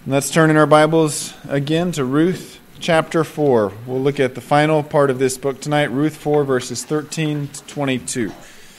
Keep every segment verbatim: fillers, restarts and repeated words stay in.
Let's turn in our Bibles again to Ruth chapter four. We'll look at the final part of this book tonight, Ruth four, verses thirteen to twenty-two.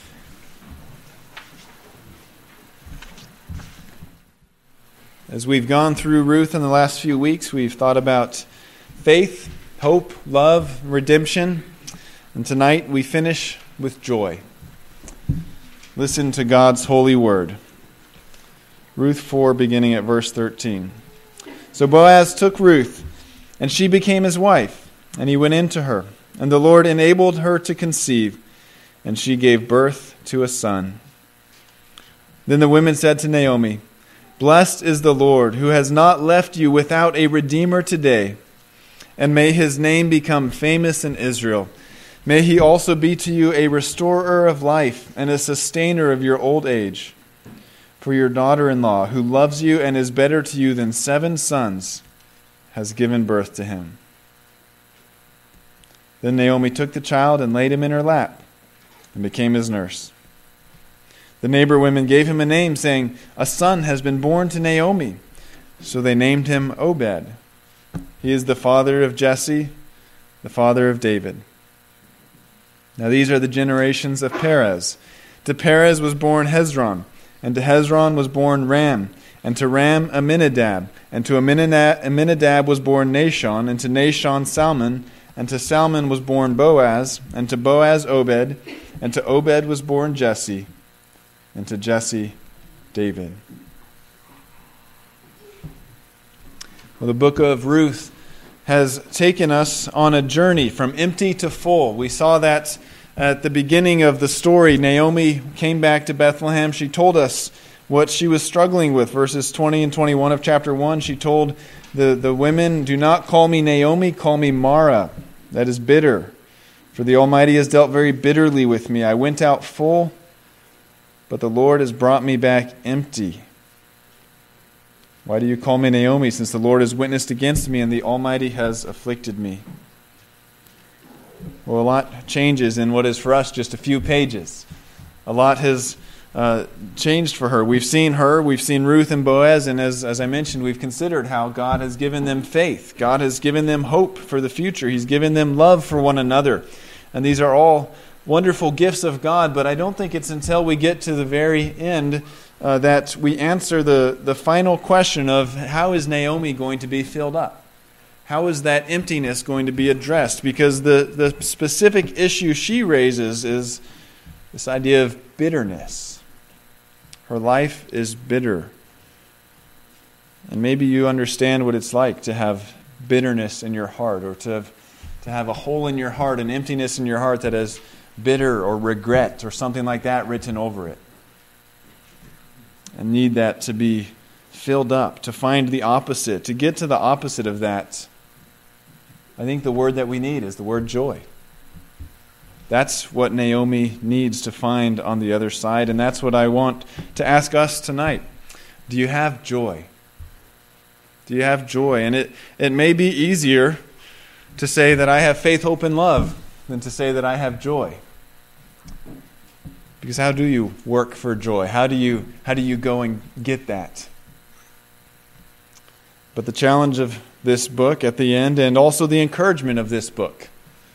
As we've gone through Ruth in the last few weeks, we've thought about faith, hope, love, redemption, and tonight we finish with joy. Listen to God's holy word. Ruth four, beginning at verse thirteen. So Boaz took Ruth, and she became his wife, and he went in to her. And the Lord enabled her to conceive, and she gave birth to a son. Then the women said to Naomi, "Blessed is the Lord, who has not left you without a redeemer today. And may his name become famous in Israel. May he also be to you a restorer of life and a sustainer of your old age. For your daughter-in-law, who loves you and is better to you than seven sons, has given birth to him." Then Naomi took the child and laid him in her lap and became his nurse. The neighbor women gave him a name, saying, "A son has been born to Naomi." So they named him Obed. He is the father of Jesse, the father of David. Now these are the generations of Perez. To Perez was born Hezron, and to Hezron was born Ram, and to Ram Amminadab, and to Amminadab was born Nahshon, and to Nahshon Salmon, and to Salmon was born Boaz, and to Boaz Obed, and to Obed was born Jesse, and to Jesse David. Well, the book of Ruth has taken us on a journey from empty to full. We saw that at the beginning of the story. Naomi came back to Bethlehem. She told us what she was struggling with. Verses twenty and twenty-one of chapter one, she told the, the women, "Do not call me Naomi, call me Mara." That is bitter. "For the Almighty has dealt very bitterly with me. I went out full, but the Lord has brought me back empty. Why do you call me Naomi, since the Lord has witnessed against me and the Almighty has afflicted me?" Well, a lot changes in what is for us just a few pages. A lot has uh, changed for her. We've seen her, we've seen Ruth and Boaz, and as, as I mentioned, we've considered how God has given them faith. God has given them hope for the future. He's given them love for one another. And these are all wonderful gifts of God, but I don't think it's until we get to the very end uh, that we answer the, the final question of how is Naomi going to be filled up? How is that emptiness going to be addressed? Because the, the specific issue she raises is this idea of bitterness. Her life is bitter. And maybe you understand what it's like to have bitterness in your heart, or to have, to have a hole in your heart, an emptiness in your heart that has bitter or regret or something like that written over it. And need that to be filled up, to find the opposite, to get to the opposite of that. I think the word that we need is the word joy. That's what Naomi needs to find on the other side, and that's what I want to ask us tonight. Do you have joy? Do you have joy? And it, it may be easier to say that I have faith, hope, and love than to say that I have joy. Because how do you work for joy? How do you how do you go and get that? But the challenge of this book at the end, and also the encouragement of this book,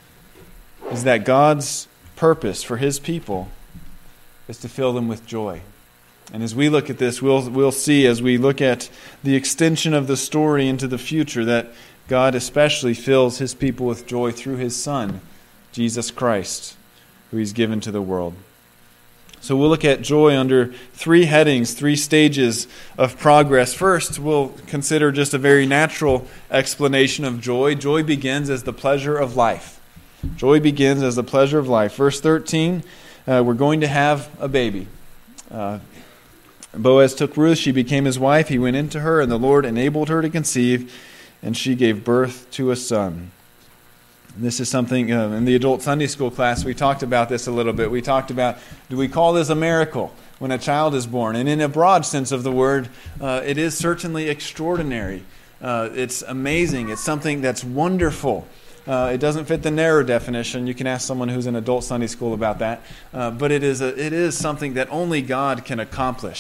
is that God's purpose for His people is to fill them with joy. And as we look at this, we'll we'll see as we look at the extension of the story into the future that God especially fills His people with joy through His Son, Jesus Christ, who He's given to the world. So we'll look at joy under three headings, three stages of progress. First, we'll consider just a very natural explanation of joy. Joy begins as the pleasure of life. Joy begins as the pleasure of life. Verse thirteen, uh, we're going to have a baby. Uh, Boaz took Ruth, she became his wife. He went into her, and the Lord enabled her to conceive, and she gave birth to a son. This is something, uh, in the adult Sunday school class, we talked about this a little bit. We talked about, do we call this a miracle when a child is born? And in a broad sense of the word, uh, it is certainly extraordinary. Uh, it's amazing. It's something that's wonderful. Uh, it doesn't fit the narrow definition. You can ask someone who's in adult Sunday school about that. Uh, but it is a, it is something that only God can accomplish.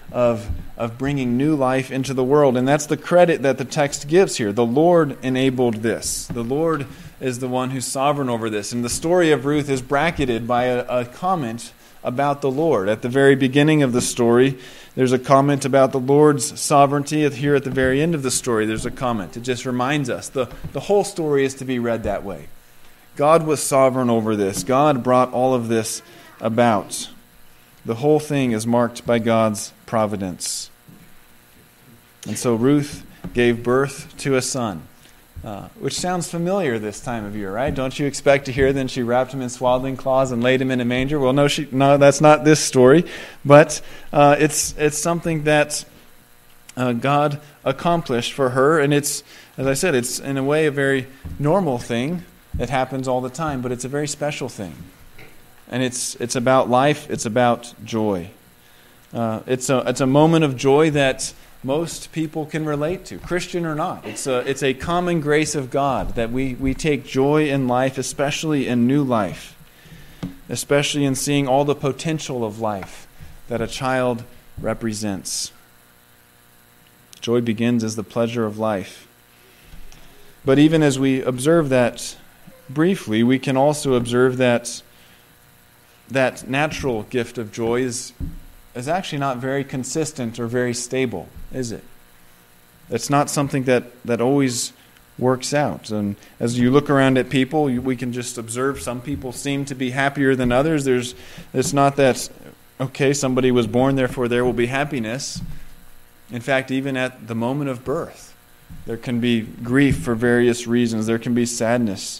of, of bringing new life into the world. And that's the credit that the text gives here. The Lord enabled this. The Lord is the one who's sovereign over this. And the story of Ruth is bracketed by a, a comment about the Lord. At the very beginning of the story, there's a comment about the Lord's sovereignty. Here at the very end of the story, there's a comment. It just reminds us. The, the whole story is to be read that way. God was sovereign over this. God brought all of this about. The whole thing is marked by God's providence. And so Ruth gave birth to a son. Uh, which sounds familiar this time of year, right? Don't you expect to hear then she wrapped him in swaddling cloths and laid him in a manger? Well, no, she, no, that's not this story. But uh, it's it's something that uh, God accomplished for her. And it's, as I said, it's in a way a very normal thing. It happens all the time, but it's a very special thing. And it's it's about life. It's about joy. Uh, it's a it's a moment of joy that most people can relate to, Christian or not. It's a, it's a common grace of God that we, we take joy in life, especially in new life, especially in seeing all the potential of life that a child represents. Joy begins as the pleasure of life. But even as we observe that briefly, we can also observe that that natural gift of joy is is actually not very consistent or very stable, is it? It's not something that, that always works out. And as you look around at people, we can just observe some people seem to be happier than others. There's, it's not that, okay, somebody was born, therefore there will be happiness. In fact, even at the moment of birth, there can be grief for various reasons. There can be sadness.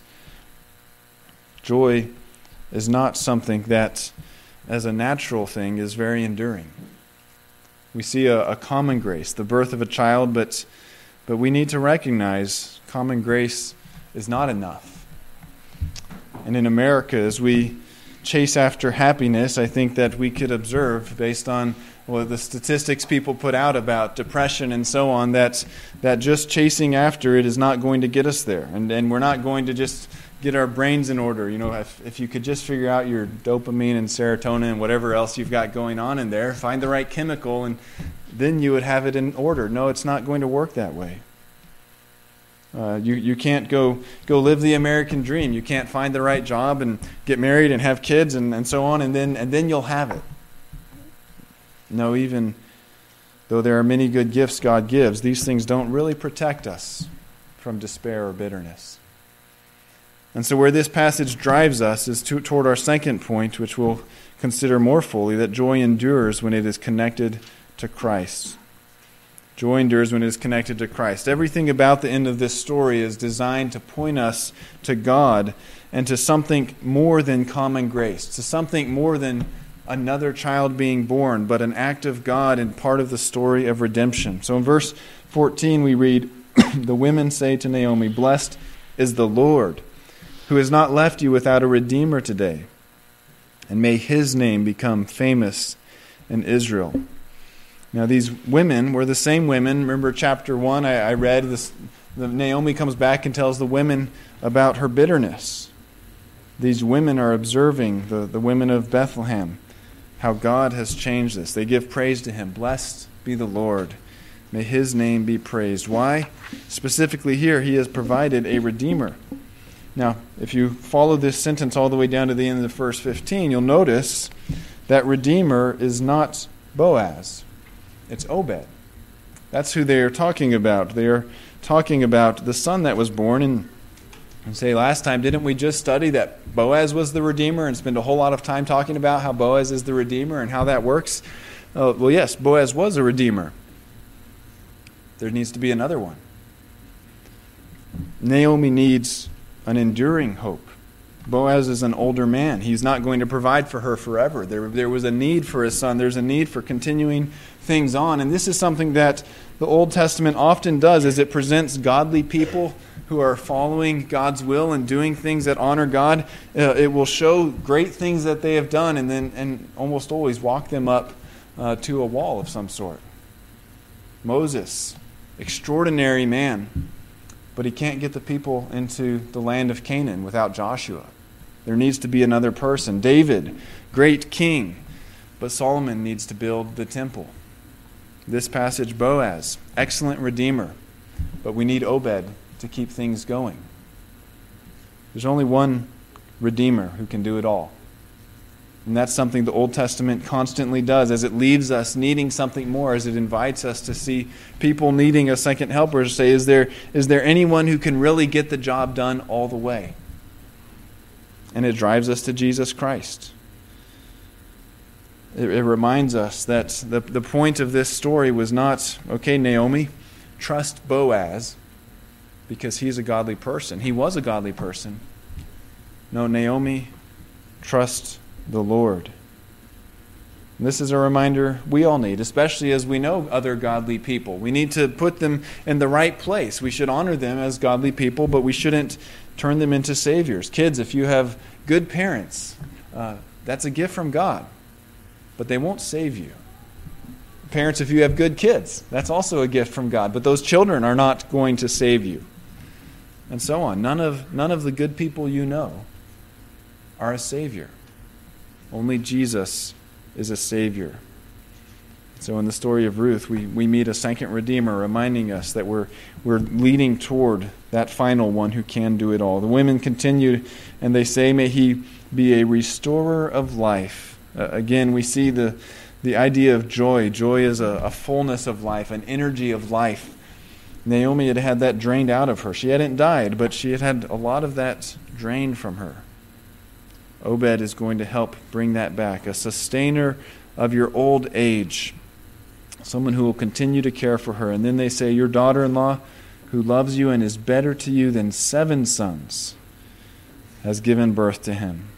Joy is not something that as a natural thing is very enduring. We see a, a common grace, the birth of a child, but but we need to recognize common grace is not enough. And in America, as we chase after happiness, I think that we could observe, based on well, the statistics people put out about depression and so on, that that just chasing after it is not going to get us there. And, and we're not going to just get our brains in order. You know, if, if you could just figure out your dopamine and serotonin and whatever else you've got going on in there, find the right chemical, and then you would have it in order. No, it's not going to work that way. Uh, you, you can't go go live the American dream. You can't find the right job and get married and have kids and, and so on, and then and then you'll have it. No, even though there are many good gifts God gives, these things don't really protect us from despair or bitterness. And so where this passage drives us is to, toward our second point, which we'll consider more fully, that joy endures when it is connected to Christ. Joy endures when it is connected to Christ. Everything about the end of this story is designed to point us to God and to something more than common grace, to something more than another child being born, but an act of God and part of the story of redemption. So in verse fourteen we read, "The women say to Naomi, 'Blessed is the Lord, who has not left you without a redeemer today, and may his name become famous in Israel.'" Now these women were the same women. Remember chapter one, I, I read this. The, Naomi comes back and tells the women about her bitterness. These women are observing, the, the women of Bethlehem, how God has changed this. They give praise to him. Blessed be the Lord. May his name be praised. Why? Specifically here, he has provided a redeemer. Now, if you follow this sentence all the way down to the end of verse fifteen, you'll notice that redeemer is not Boaz. It's Obed. That's who they are talking about. They are talking about the son that was born. And, and say, last time, didn't we just study that Boaz was the redeemer and spend a whole lot of time talking about how Boaz is the redeemer and how that works? Uh, well, yes, Boaz was a redeemer. There needs to be another one. Naomi needs an enduring hope. Boaz is an older man. He's not going to provide for her forever. There, there was a need for his son. There's a need for continuing things on. And this is something that the Old Testament often does, is it presents godly people who are following God's will and doing things that honor God. Uh, it will show great things that they have done and then and almost always walk them up uh, to a wall of some sort. Moses, extraordinary man, but he can't get the people into the land of Canaan without Joshua. There needs to be another person. David, great king, but Solomon needs to build the temple. this passage, Boaz, excellent redeemer, but we need Obed to keep things going. There's only one redeemer who can do it all. And that's something the Old Testament constantly does, as it leaves us needing something more, as it invites us to see people needing a second helper, to say, is there, is there anyone who can really get the job done all the way? And it drives us to Jesus Christ. It, it reminds us that the, the point of this story was not, okay, Naomi, trust Boaz because he's a godly person. He was a godly person. No, Naomi, trust the Lord. And this is a reminder we all need, especially as we know other godly people. We need to put them in the right place. We should honor them as godly people, but we shouldn't turn them into saviors. Kids, if you have good parents, uh, that's a gift from God, but they won't save you. Parents, if you have good kids, that's also a gift from God, but those children are not going to save you. And so on. None of, none of the good people you know are a savior. Only Jesus is a Savior. So in the story of Ruth, we, we meet a second Redeemer reminding us that we're, we're leading toward that final one who can do it all. The women continue and they say, may he be a restorer of life. Uh, again, we see the, the idea of joy. Joy is a, a fullness of life, an energy of life. Naomi had had that drained out of her. She hadn't died, but she had had a lot of that drained from her. Obed is going to help bring that back. A sustainer of your old age. Someone who will continue to care for her. And then they say, your daughter-in-law, who loves you and is better to you than seven sons, has given birth to him.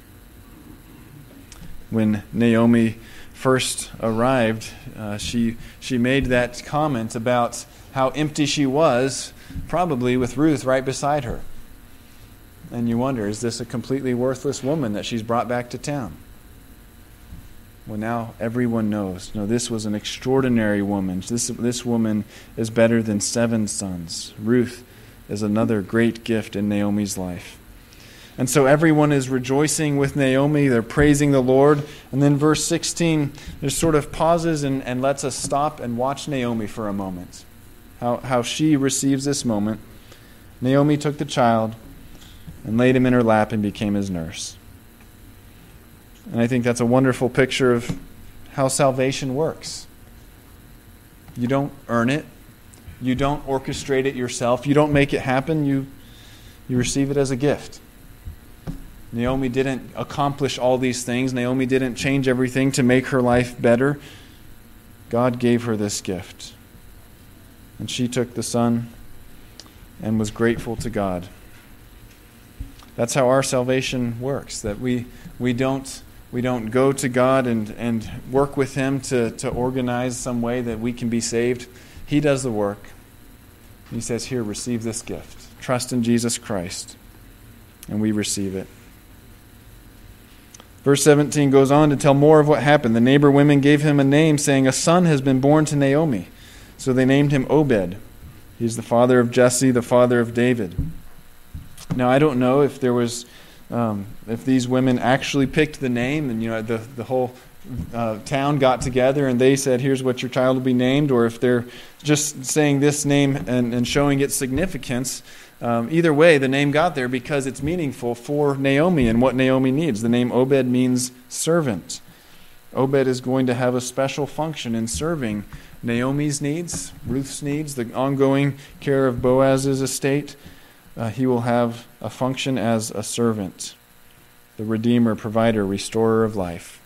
When Naomi first arrived, uh, she, she made that comment about how empty she was, probably with Ruth right beside her. And you wonder, is this a completely worthless woman that she's brought back to town? Well, now everyone knows. No, this was an extraordinary woman. This, this woman is better than seven sons. Ruth is another great gift in Naomi's life. And so everyone is rejoicing with Naomi. They're praising the Lord. And then verse sixteen just sort of pauses and, and lets us stop and watch Naomi for a moment. How, how she receives this moment. Naomi took the child and laid him in her lap and became his nurse. And I think that's a wonderful picture of how salvation works. You don't earn it. You don't orchestrate it yourself. You don't make it happen. You, you receive it as a gift. Naomi didn't accomplish all these things. Naomi didn't change everything to make her life better. God gave her this gift. And she took the son and was grateful to God. That's how our salvation works, that we we don't we don't go to God and, and work with Him to, to organize some way that we can be saved. He does the work. He says, here, receive this gift. Trust in Jesus Christ. And we receive it. Verse seventeen goes on to tell more of what happened. The neighbor women gave him a name, saying, a son has been born to Naomi. So they named him Obed. He's the father of Jesse, the father of David. Now, I don't know if there was, um, if these women actually picked the name and, you know, the, the whole uh, town got together and they said, here's what your child will be named, or if they're just saying this name and, and showing its significance. Um, either way, the name got there because it's meaningful for Naomi and what Naomi needs. The name Obed means servant. Obed is going to have a special function in serving Naomi's needs, Ruth's needs, the ongoing care of Boaz's estate. Uh, he will have a function as a servant, the redeemer, provider, restorer of life.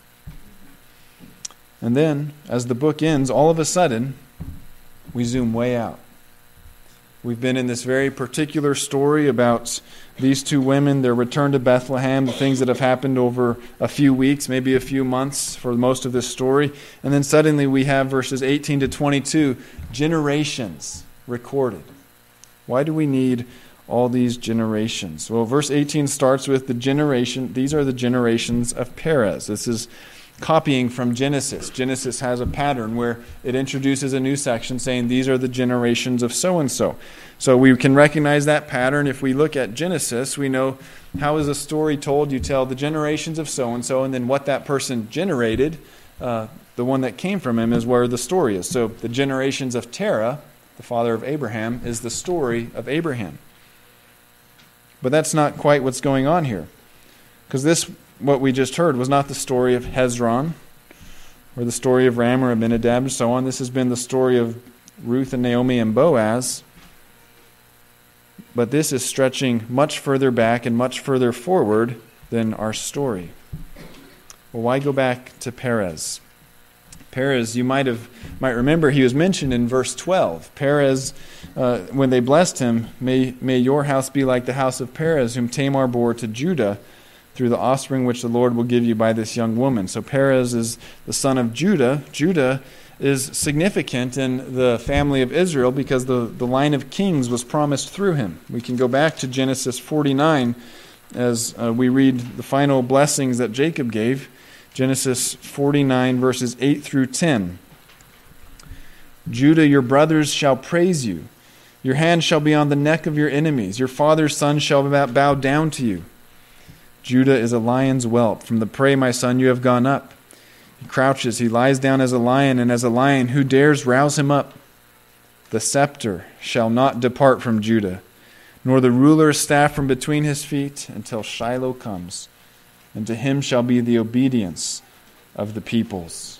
And then, as the book ends, all of a sudden, we zoom way out. We've been in this very particular story about these two women, their return to Bethlehem, the things that have happened over a few weeks, maybe a few months for most of this story. And then suddenly we have verses eighteen to twenty-two, generations recorded. Why do we need all these generations? Well, verse eighteen starts with the generation. These are the generations of Perez. This is copying from Genesis. Genesis has a pattern where it introduces a new section saying these are the generations of so-and-so. So we can recognize that pattern. If we look at Genesis, we know how is a story told. You tell the generations of so-and-so and then what that person generated. uh, the one that came from him is where the story is. So the generations of Terah, the father of Abraham, is the story of Abraham. But that's not quite what's going on here. Because this, what we just heard, was not the story of Hezron, or the story of Ram or Abinadab and so on. This has been the story of Ruth and Naomi and Boaz. But this is stretching much further back and much further forward than our story. Well, why go back to Perez? Perez, you might have might remember, he was mentioned in verse twelve. Perez, uh, when they blessed him, may, may your house be like the house of Perez, whom Tamar bore to Judah, through the offspring which the Lord will give you by this young woman. So Perez is the son of Judah. Judah is significant in the family of Israel because the, the line of kings was promised through him. We can go back to Genesis forty-nine as uh, we read the final blessings that Jacob gave. Genesis forty-nine, verses eight through ten. Judah, your brothers shall praise you. Your hand shall be on the neck of your enemies. Your father's son shall bow down to you. Judah is a lion's whelp. From the prey, my son, you have gone up. He crouches, he lies down as a lion, and as a lion, who dares rouse him up? The scepter shall not depart from Judah, nor the ruler's staff from between his feet, until Shiloh comes, and to him shall be the obedience of the peoples.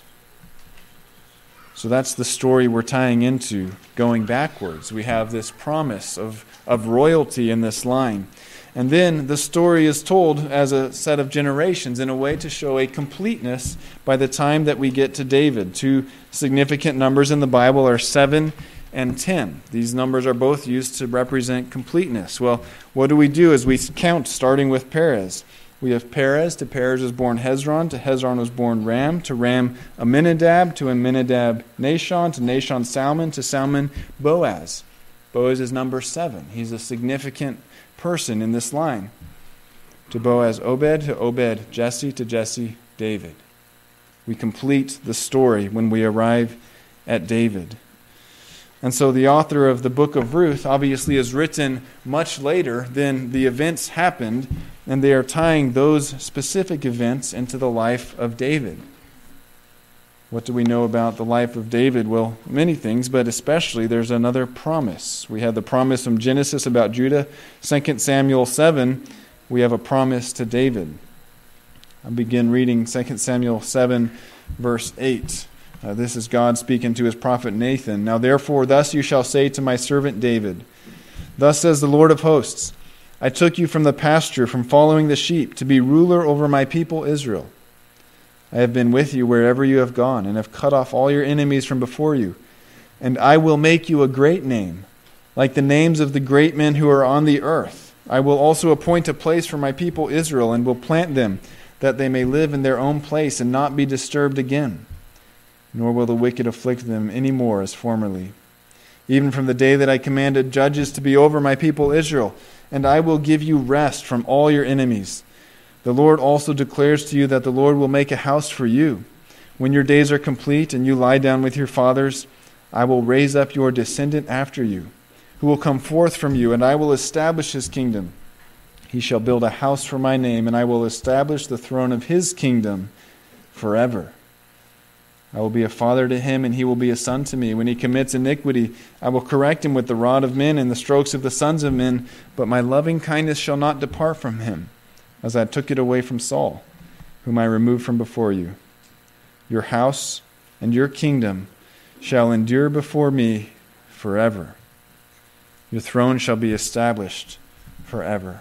So that's the story we're tying into, going backwards. We have this promise of, of royalty in this line. And then the story is told as a set of generations in a way to show a completeness by the time that we get to David. Two significant numbers in the Bible are seven and ten. These numbers are both used to represent completeness. Well, what do we do as we count, starting with Perez? We have Perez. To Perez was born Hezron. To Hezron was born Ram. To Ram, Aminadab. To Aminadab, Nahshon. To Nahshon, Salmon. To Salmon, Boaz. Boaz is number seven. He's a significant person in this line. To Boaz, Obed. To Obed, Jesse. To Jesse, David. We complete the story when we arrive at David. And so the author of the book of Ruth obviously is written much later than the events happened, and they are tying those specific events into the life of David. What do we know about the life of David? Well, many things, but especially there's another promise. We have the promise from Genesis about Judah. Second Samuel seven, we have a promise to David. I'll begin reading Second Samuel seven, verse eight. Uh, this is God speaking to his prophet Nathan. Now therefore, thus you shall say to my servant David, thus says the Lord of hosts, I took you from the pasture, from following the sheep, to be ruler over my people Israel. I have been with you wherever you have gone, and have cut off all your enemies from before you. And I will make you a great name, like the names of the great men who are on the earth. I will also appoint a place for my people Israel, and will plant them, that they may live in their own place and not be disturbed again. Nor will the wicked afflict them any more as formerly. Even from the day that I commanded judges to be over my people Israel, and I will give you rest from all your enemies. The Lord also declares to you that the Lord will make a house for you. When your days are complete and you lie down with your fathers, I will raise up your descendant after you, who will come forth from you, and I will establish his kingdom. He shall build a house for my name, and I will establish the throne of his kingdom forever. I will be a father to him, and he will be a son to me. When he commits iniquity, I will correct him with the rod of men and the strokes of the sons of men. But my loving kindness shall not depart from him, as I took it away from Saul, whom I removed from before you. Your house and your kingdom shall endure before me forever. Your throne shall be established forever.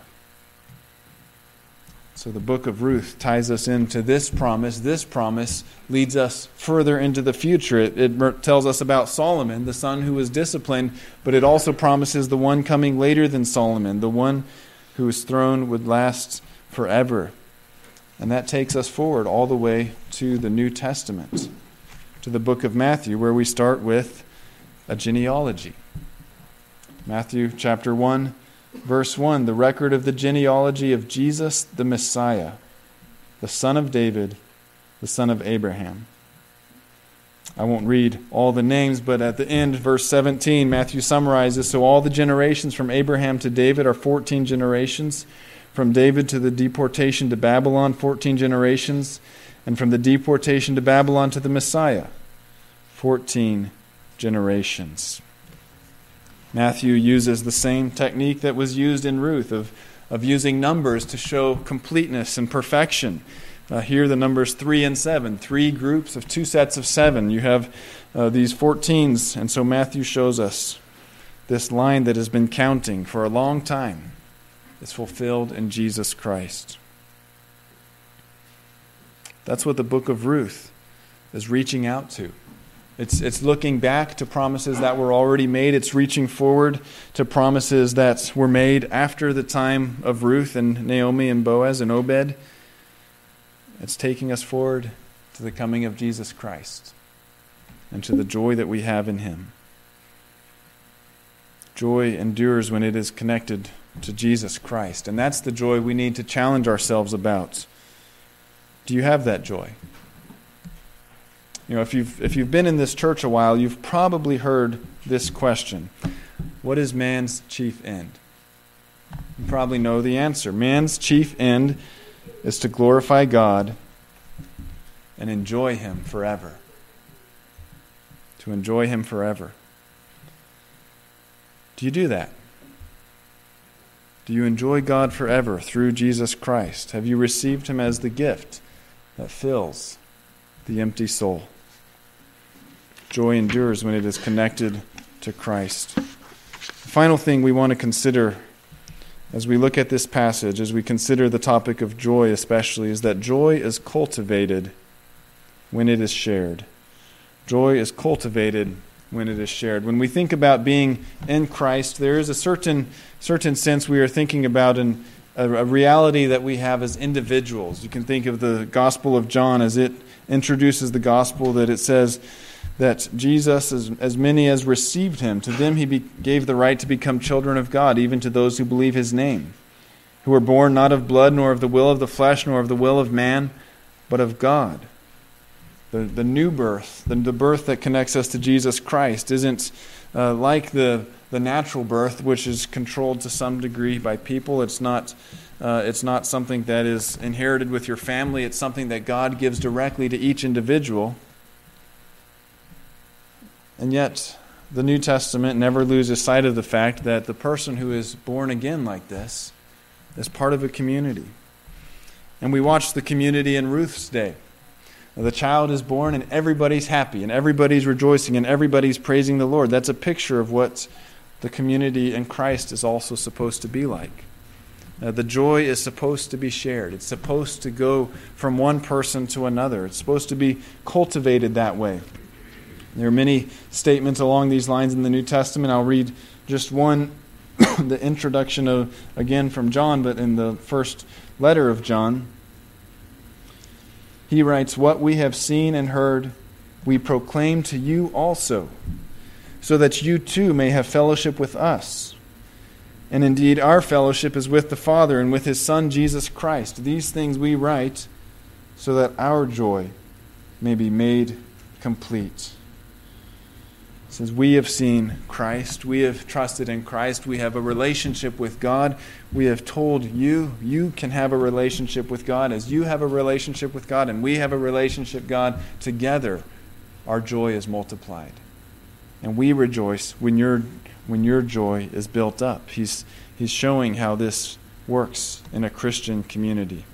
So the book of Ruth ties us into this promise. This promise leads us further into the future. It, it tells us about Solomon, the son who was disciplined, but it also promises the one coming later than Solomon, the one whose throne would last forever. And that takes us forward all the way to the New Testament, to the book of Matthew, where we start with a genealogy. Matthew chapter one, verse one, the record of the genealogy of Jesus the Messiah, the son of David, the son of Abraham. I won't read all the names, but at the end, verse seventeen, Matthew summarizes, so all the generations from Abraham to David are fourteen generations. From David to the deportation to Babylon, fourteen generations. and from the deportation to Babylon to the Messiah, fourteen generations. Matthew uses the same technique that was used in Ruth of, of using numbers to show completeness and perfection. Uh, here the numbers three and seven, three groups of two sets of seven. You have uh, these fourteens, and so Matthew shows us this line that has been counting for a long time is fulfilled in Jesus Christ. That's what the book of Ruth is reaching out to. It's it's looking back to promises that were already made. It's reaching forward to promises that were made after the time of Ruth and Naomi and Boaz and Obed. It's taking us forward to the coming of Jesus Christ and to the joy that we have in Him. Joy endures when it is connected to Jesus Christ, and that's the joy we need to challenge ourselves about. Do you have that joy? You know, if you've if you've been in this church a while, you've probably heard this question. What is man's chief end? You probably know the answer. Man's chief end is to glorify God and enjoy Him forever. To enjoy Him forever. Do you do that? Do you enjoy God forever through Jesus Christ? Have you received Him as the gift that fills the empty soul? Joy endures when it is connected to Christ. The final thing we want to consider as we look at this passage, as we consider the topic of joy especially, is that joy is cultivated when it is shared. Joy is cultivated when it is shared. When we think about being in Christ, there is a certain certain sense we are thinking about in a, a reality that we have as individuals. You can think of the Gospel of John as it introduces the gospel, that it says that Jesus, as, as many as received Him, to them He be, gave the right to become children of God, even to those who believe His name, who were born not of blood, nor of the will of the flesh, nor of the will of man, but of God. The, the new birth, the, the birth that connects us to Jesus Christ, isn't uh, like the, the natural birth, which is controlled to some degree by people. It's not, uh, it's not something that is inherited with your family. It's something that God gives directly to each individual. And yet, the New Testament never loses sight of the fact that the person who is born again like this is part of a community. And we watch the community in Ruth's day. The child is born and everybody's happy and everybody's rejoicing and everybody's praising the Lord. That's a picture of what the community in Christ is also supposed to be like. Uh, the joy is supposed to be shared. It's supposed to go from one person to another. It's supposed to be cultivated that way. There are many statements along these lines in the New Testament. I'll read just one, the introduction of, again from John, but in the first letter of John. He writes, "What we have seen and heard, we proclaim to you also, so that you too may have fellowship with us. And indeed, our fellowship is with the Father and with His Son, Jesus Christ. These things we write, so that our joy may be made complete." It says, we have seen Christ. We have trusted in Christ. We have a relationship with God. We have told you, you can have a relationship with God as you have a relationship with God, and we have a relationship with God. Together, our joy is multiplied. And we rejoice when your when your joy is built up. He's, he's showing how this works in a Christian community.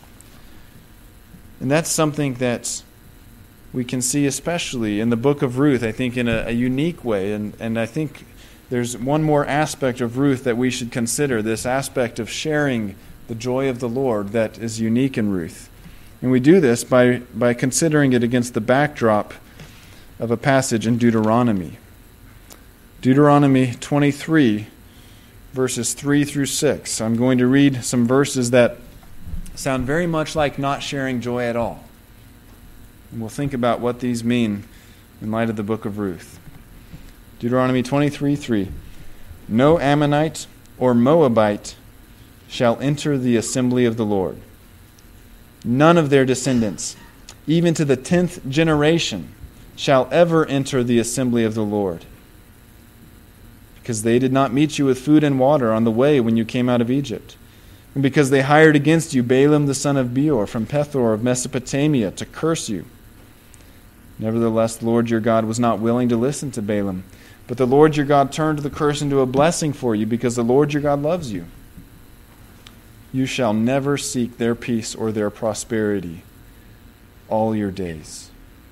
And that's something that we can see especially in the book of Ruth, I think, in a, a unique way. And, and I think there's one more aspect of Ruth that we should consider, this aspect of sharing the joy of the Lord that is unique in Ruth. And we do this by, by considering it against the backdrop of a passage in Deuteronomy. Deuteronomy twenty-three, verses three through six. I'm going to read some verses that sound very much like not sharing joy at all. And we'll think about what these mean in light of the book of Ruth. Deuteronomy twenty-three three. "No Ammonite or Moabite shall enter the assembly of the Lord. None of their descendants, even to the tenth generation, shall ever enter the assembly of the Lord. Because they did not meet you with food and water on the way when you came out of Egypt. and because they hired against you Balaam the son of Beor from Pethor of Mesopotamia to curse you. Nevertheless, the Lord your God was not willing to listen to Balaam, but the Lord your God turned the curse into a blessing for you, because the Lord your God loves you. You shall never seek their peace or their prosperity all your days.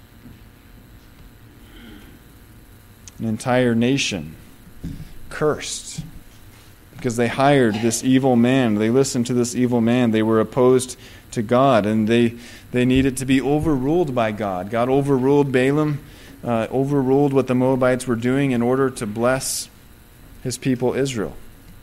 An entire nation cursed because they hired this evil man. They listened to this evil man. They were opposed to God, and they, they needed to be overruled by God. God overruled Balaam, uh, overruled what the Moabites were doing in order to bless his people Israel.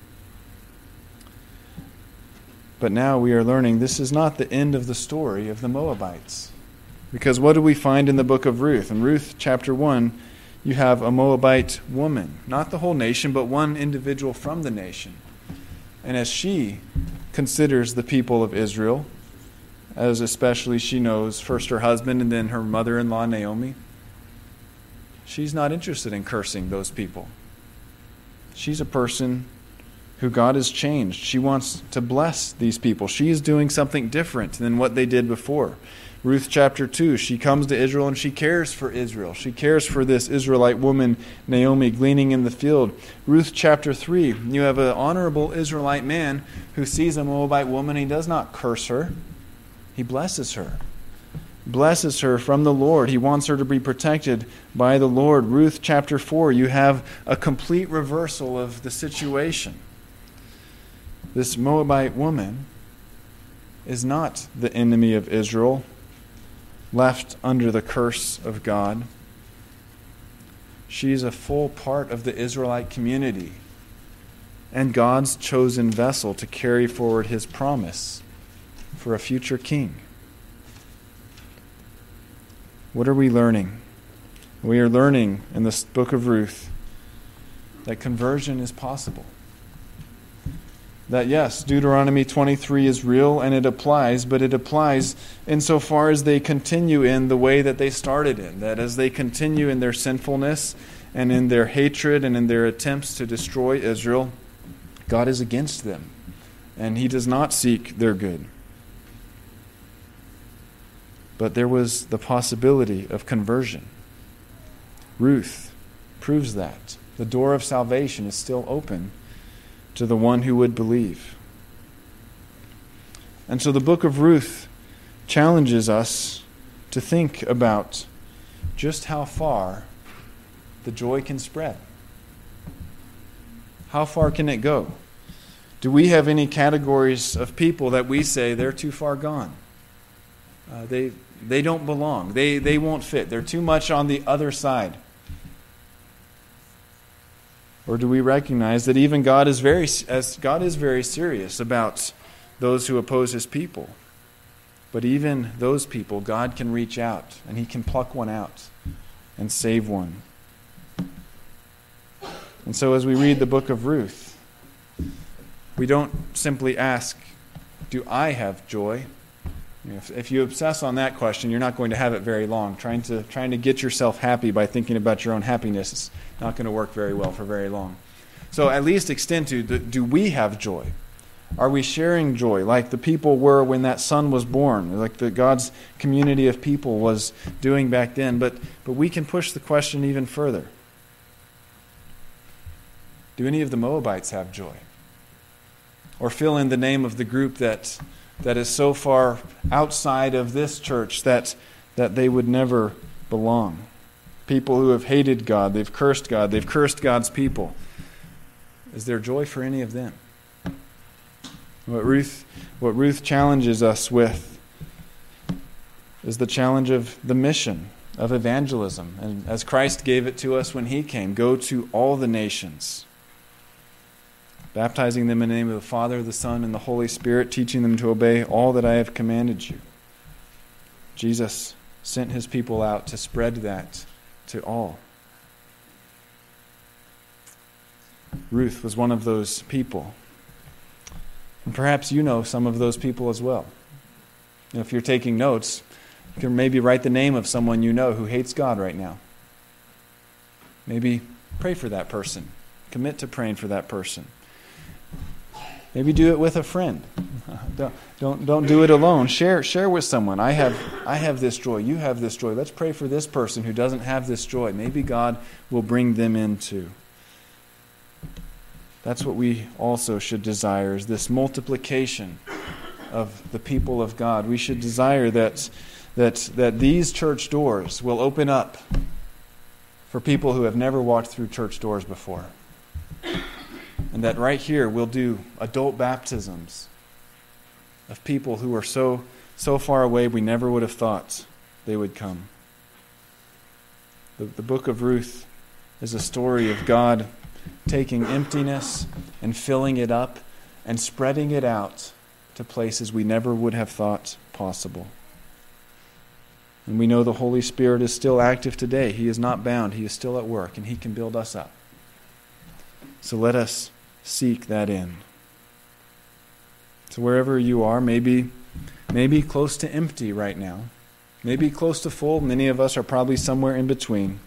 But now we are learning this is not the end of the story of the Moabites. Because what do we find in the book of Ruth? In Ruth chapter one, you have a Moabite woman. Not the whole nation, but one individual from the nation. And as she considers the people of Israel, as especially she knows first her husband and then her mother-in-law Naomi, she's not interested in cursing those people. She's a person who God has changed. She wants to bless these people. She is doing something different than what they did before. Ruth chapter two, she comes to Israel and she cares for Israel. She cares for this Israelite woman, Naomi, gleaning in the field. Ruth chapter three, you have an honorable Israelite man who sees a Moabite woman. He does not curse her. He blesses her. Blesses her from the Lord. He wants her to be protected by the Lord. Ruth chapter four, you have a complete reversal of the situation. This Moabite woman is not the enemy of Israel, left under the curse of God. She is a full part of the Israelite community and God's chosen vessel to carry forward his promise for a future king. What are we learning? We are learning in this book of Ruth that conversion is possible. That yes, Deuteronomy twenty-three is real and it applies, but it applies insofar as they continue in the way that they started in. That as they continue in their sinfulness and in their hatred and in their attempts to destroy Israel, God is against them and he does not seek their good. But there was the possibility of conversion. Ruth proves that. The door of salvation is still open to the one who would believe. And so the book of Ruth challenges us to think about just how far the joy can spread. How far can it go? Do we have any categories of people that we say they're too far gone? Uh, they they don't belong. They they won't fit. They're too much on the other side. Or do we recognize that even God is very as God is very serious about those who oppose his people? But even those people, God can reach out and he can pluck one out and save one. And so as we read the book of Ruth, we don't simply ask, do I have joy? If, if you obsess on that question, you're not going to have it very long. Trying to trying to get yourself happy by thinking about your own happiness is not going to work very well for very long. So at least extend to, do, do we have joy? Are we sharing joy like the people were when that son was born, like the God's community of people was doing back then? But but we can push the question even further. Do any of the Moabites have joy? Or fill in the name of the group that that is so far outside of this church that that they would never belong. People who have hated God, they've cursed God, they've cursed God's people. Is there joy for any of them? What Ruth, what Ruth challenges us with is the challenge of the mission of evangelism. And as Christ gave it to us when he came, go to all the nations, baptizing them in the name of the Father, the Son, and the Holy Spirit, teaching them to obey all that I have commanded you. Jesus sent his people out to spread that to all. Ruth was one of those people. And perhaps you know some of those people as well. And if you're taking notes, you can maybe write the name of someone you know who hates God right now. Maybe pray for that person. Commit to praying for that person. Maybe do it with a friend. Don't, don't, don't do it alone. Share, share with someone. I have, I have this joy. You have this joy. Let's pray for this person who doesn't have this joy. Maybe God will bring them in too. That's what we also should desire, is this multiplication of the people of God. We should desire that, that, that these church doors will open up for people who have never walked through church doors before. And that right here we'll do adult baptisms of people who are so, so far away we never would have thought they would come. The, the book of Ruth is a story of God taking emptiness and filling it up and spreading it out to places we never would have thought possible. And we know the Holy Spirit is still active today. He is not bound. He is still at work, and He can build us up. So let us seek that end. So wherever you are, maybe, maybe close to empty right now, maybe close to full. Many of us are probably somewhere in between.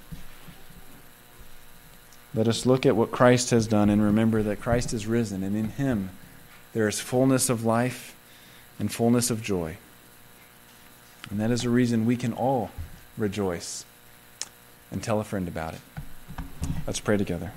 Let us look at what Christ has done and remember that Christ is risen, and in Him there is fullness of life and fullness of joy. And that is a reason we can all rejoice and tell a friend about it. Let's pray together.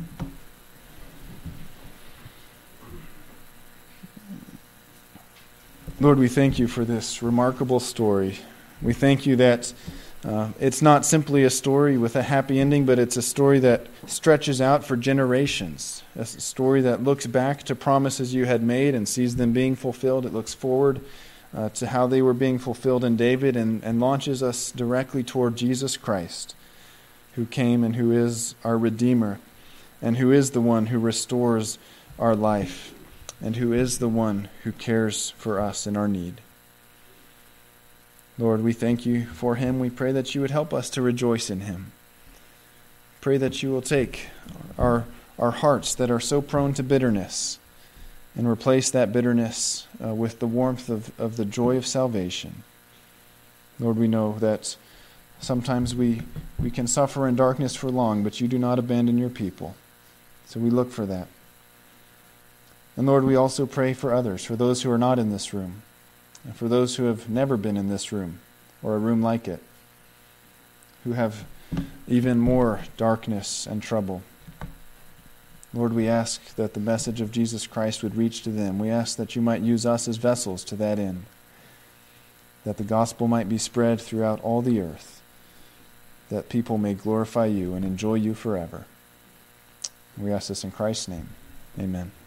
Lord, we thank You for this remarkable story. We thank You that uh, it's not simply a story with a happy ending, but it's a story that stretches out for generations. A story that looks back to promises You had made and sees them being fulfilled. It looks forward uh, to how they were being fulfilled in David and, and launches us directly toward Jesus Christ, who came and who is our Redeemer and who is the one who restores our life and who is the one who cares for us in our need. Lord, we thank You for Him. We pray that You would help us to rejoice in Him. Pray that You will take our, our hearts that are so prone to bitterness and replace that bitterness uh, with the warmth of, of the joy of salvation. Lord, we know that sometimes we, we can suffer in darkness for long, but You do not abandon Your people. So we look for that. And Lord, we also pray for others, for those who are not in this room, and for those who have never been in this room or a room like it, who have even more darkness and trouble. Lord, we ask that the message of Jesus Christ would reach to them. We ask that You might use us as vessels to that end, that the gospel might be spread throughout all the earth, that people may glorify You and enjoy You forever. We ask this in Christ's name. Amen.